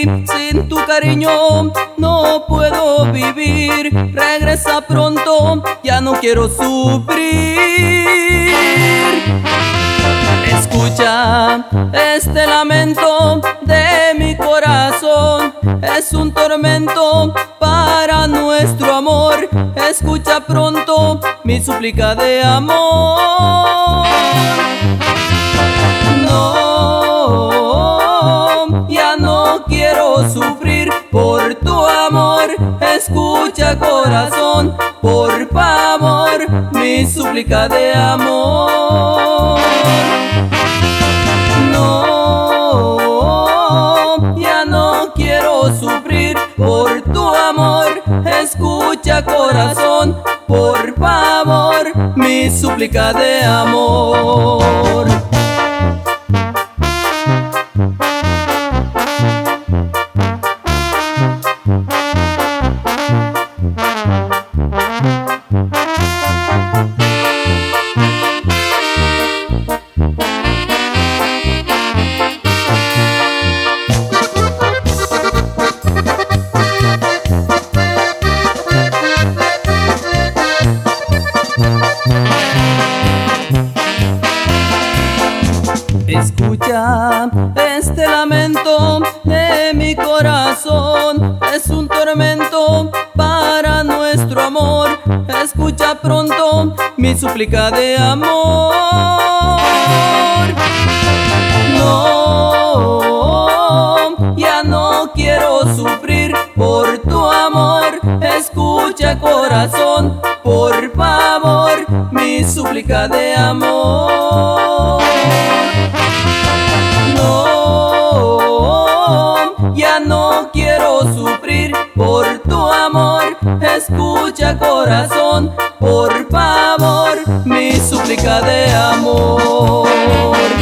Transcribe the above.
sin tu cariño no puedo vivir. Regresa pronto, ya no quiero sufrir. Escucha este lamento de mi corazón, es un tormento para nuestro amor. Escucha pronto mi súplica de amor. No, ya no quiero sufrir por tu amor. Escucha, corazón, por favor, mi súplica de amor. No, ya no quiero sufrir por tu amor. Escucha, corazón, por favor, mi súplica de amor. Escucha este lamento de mi corazón, es un tormento para nuestro amor. Escucha pronto mi súplica de amor. No, ya no quiero sufrir por tu amor. Escucha, corazón, por favor, mi súplica de amor. No, ya no quiero sufrir por tu amor. Escucha, corazón, por favor, mi súplica de amor.